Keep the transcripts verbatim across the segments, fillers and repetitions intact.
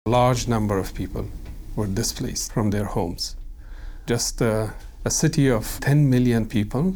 A large number of people were displaced from their homes. Just uh, a city of ten million people,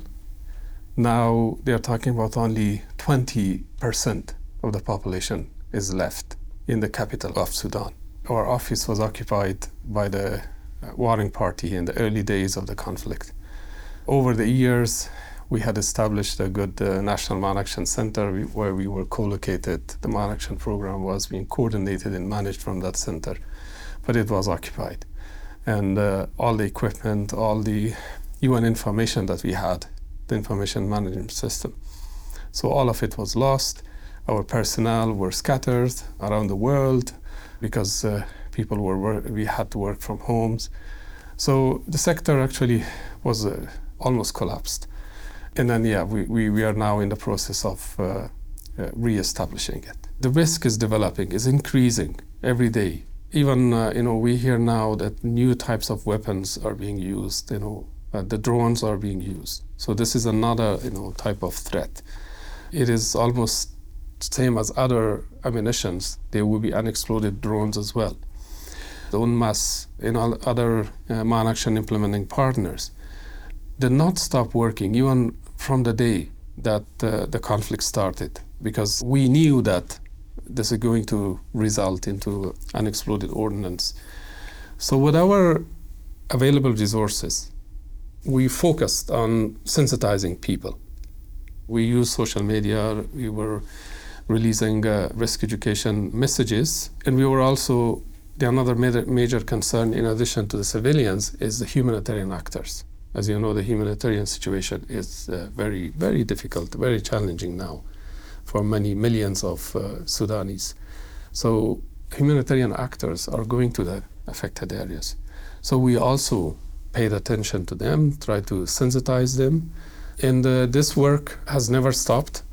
now they're talking about only twenty percent of the population is left in the capital of Sudan. Our office was occupied by the warring party in the early days of the conflict. Over the years, we had established a good uh, National Mine Action Center where we were co-located. The Mine Action program was being coordinated and managed from that center, but it was occupied. And uh, all the equipment, all the U N information that we had, the information management system. So all of it was lost. Our personnel were scattered around the world because uh, people were, work- we had to work from homes. So the sector actually was uh, almost collapsed. And then, yeah, we, we, we are now in the process of uh, uh, re-establishing it. The risk is developing, is increasing every day. Even, uh, you know, we hear now that new types of weapons are being used, you know, uh, the drones are being used. So this is another, you know, type of threat. It is almost same as other ammunitions. There will be unexploded drones as well. The UNMAS and all other uh, mine action implementing partners did not stop working even from the day that uh, the conflict started, because we knew that this is going to result into unexploded ordnance. So with our available resources, we focused on sensitizing people. We used social media, we were releasing uh, risk education messages, and we were also, the another major, major concern in addition to the civilians is the humanitarian actors. As you know, the humanitarian situation is uh, very, very difficult, very challenging now for many millions of uh, Sudanese. So humanitarian actors are going to the affected areas. So we also paid attention to them, tried to sensitize them. And uh, this work has never stopped,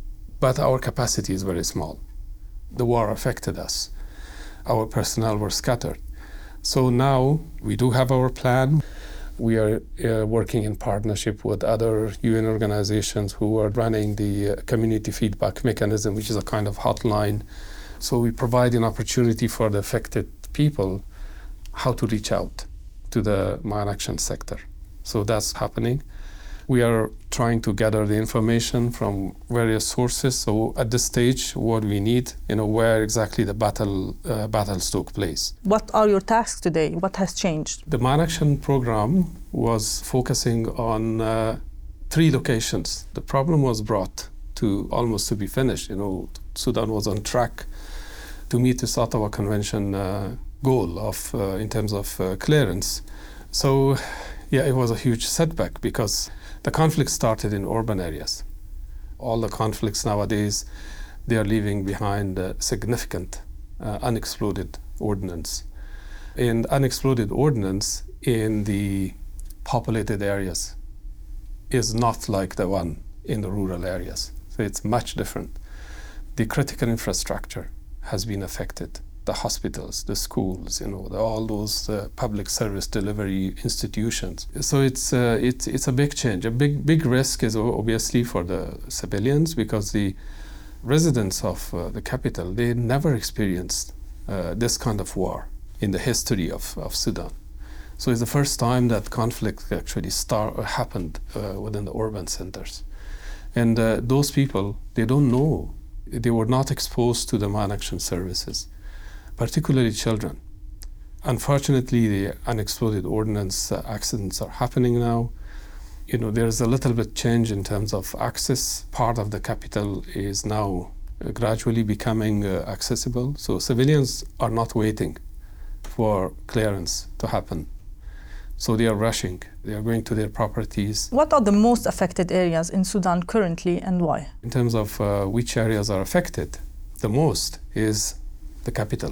but our capacity is very small. The war affected us. Our personnel were scattered. So now we do have our plan. We are uh, working in partnership with other U N organizations who are running the uh, community feedback mechanism, which is a kind of hotline. So we provide an opportunity for the affected people how to reach out to the mine action sector. So that's happening. We are trying to gather the information from various sources. So at this stage, what we need, you know, where exactly the battle uh, battles took place. What are your tasks today? What has changed? The Mine Action program was focusing on uh, three locations. The problem was brought to almost to be finished. You know, Sudan was on track to meet this Ottawa Convention uh, goal of uh, in terms of uh, clearance. So, yeah, it was a huge setback because the conflict started in urban areas. All the conflicts nowadays, they are leaving behind uh, significant uh, unexploded ordnance. And unexploded ordnance in the populated areas is not like the one in the rural areas. So it's much different. The critical infrastructure has been affected. The hospitals, the schools, you know, the, all those uh, public service delivery institutions. So it's uh, it's it's a big change. A big big risk is obviously for the civilians because the residents of uh, the capital, they never experienced uh, this kind of war in the history of, of Sudan. So it's the first time that conflict actually start uh, happened uh, within the urban centers, and uh, those people, they don't know, they were not exposed to the mine action services, particularly children. Unfortunately, the unexploded ordnance uh, accidents are happening now. You know, there's a little bit change in terms of access. Part of the capital is now uh, gradually becoming uh, accessible. So civilians are not waiting for clearance to happen. So they are rushing. They are going to their properties. What are the most affected areas in Sudan currently and why? In terms of uh, which areas are affected, the most is the capital.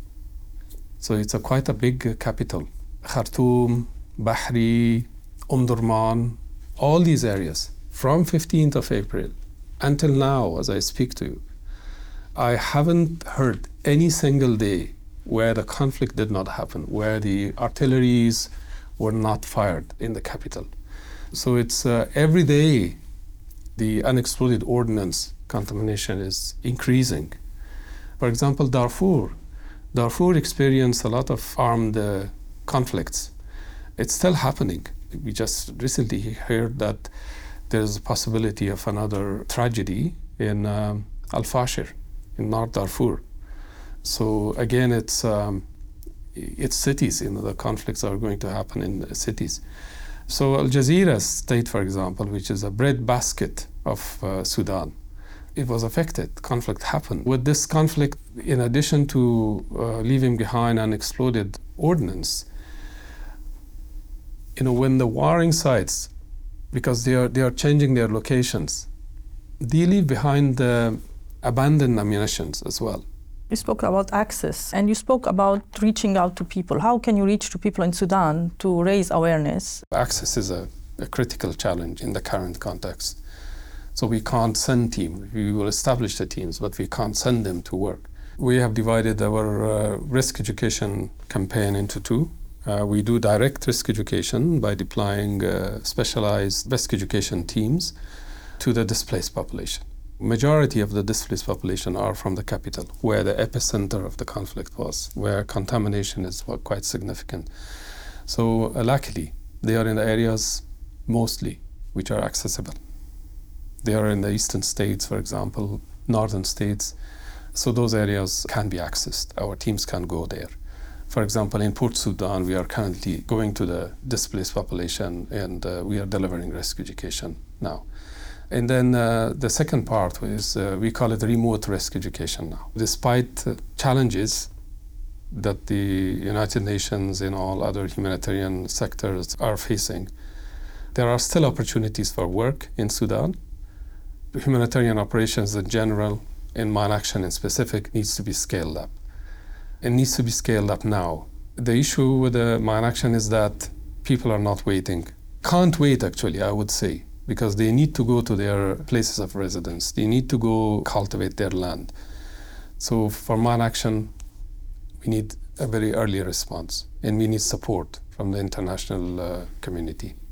So it's a quite a big uh, capital. Khartoum, Bahri, Omdurman, all these areas. From fifteenth of April until now, as I speak to you, I haven't heard any single day where the conflict did not happen, where the artilleries were not fired in the capital. So it's uh, every day the unexploded ordnance contamination is increasing. For example, Darfur. Darfur experienced a lot of armed uh, conflicts. It's still happening. We just recently heard that there's a possibility of another tragedy in um, Al-Fashir, in North Darfur. So again, it's um, it's cities. You know, the conflicts are going to happen in the cities. So Al Jazeera state, for example, which is a breadbasket of uh, Sudan, it was affected. Conflict happened. With this conflict, in addition to uh, leaving behind an exploded ordnance, you know, when the warring sides, because they are they are changing their locations, they leave behind uh, abandoned ammunitions as well. You spoke about access, and you spoke about reaching out to people. How can you reach to people in Sudan to raise awareness? Access is a, a critical challenge in the current context. So we can't send teams. We will establish the teams, but we can't send them to work. We have divided our uh, risk education campaign into two. Uh, we do direct risk education by deploying uh, specialized risk education teams to the displaced population. Majority of the displaced population are from the capital, where the epicenter of the conflict was, where contamination is quite significant. So uh, luckily, they are in the areas mostly which are accessible. They are in the eastern states, for example, northern states. So those areas can be accessed. Our teams can go there. For example, in Port Sudan, we are currently going to the displaced population, and uh, we are delivering risk education now. And then uh, the second part is, uh, we call it remote risk education now. Despite uh, challenges that the United Nations and all other humanitarian sectors are facing, there are still opportunities for work in Sudan. Humanitarian operations in general, and mine action in specific, needs to be scaled up. It needs to be scaled up now. The issue with the mine action is that people are not waiting. Can't wait, actually, I would say, because they need to go to their places of residence. They need to go cultivate their land. So for mine action, we need a very early response, and we need support from the international uh, community.